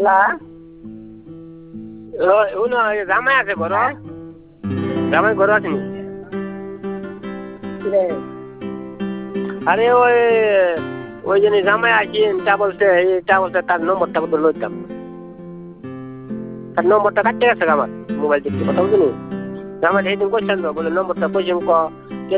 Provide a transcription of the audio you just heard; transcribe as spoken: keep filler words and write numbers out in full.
শুনো জামাই আছে ঘর জামাই ঘর আছে নি আরে ওই ওই জন্য জামাই আসেন তা বলছে তা বলছে তার নম্বরটা বলতে লইতাম তার নম্বরটা কাটতে গেছে আমার মোবাইল দেখতে কথা বুঝলি জামাই এই দিন করছেন বলে নম্বরটা কইছেন ক